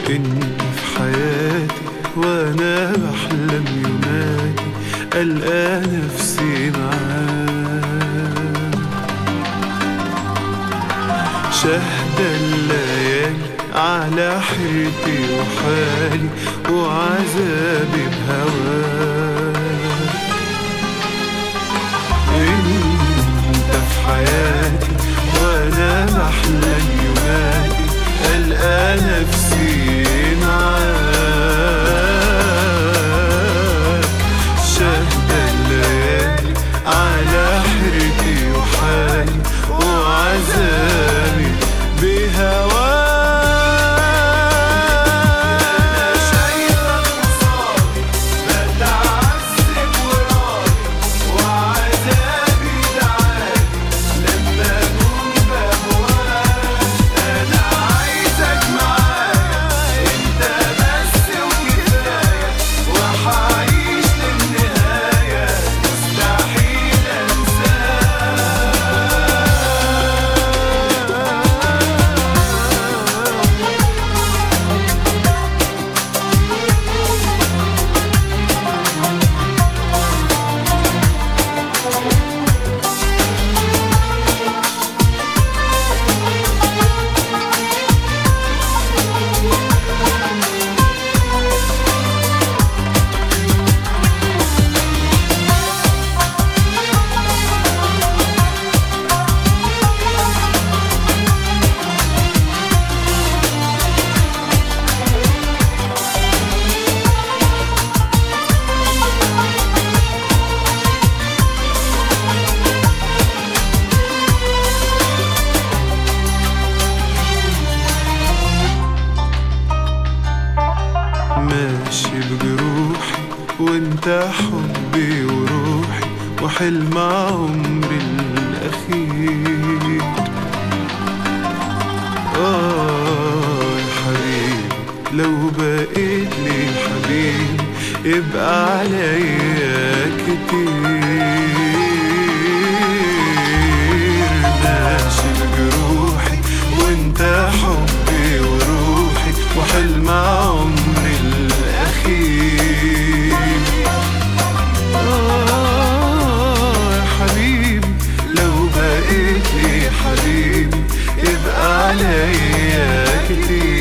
انت في حياتي وانا بحلم يوماتي ألقى نفسي معاك. شهد الليالي على حيرتي وحالي وعذابي بهواك. انت في حياتي وانا بحلم يوماتي ألقى نفسي معاك. شهد الليالي على حيرتي وحالي وعذابي بهواك. ماشي بجروحي وانت حبي وروحي وحلم عمري الأخير. يا حبيبي لو بقيت لي حبيبي يبقى عليا كتير. ماشي بجروحي وانت حبي وروحي وحلم عمري الأخير. يا حبيبي لو بقيت لي حبيبي يبقى عليا كتير.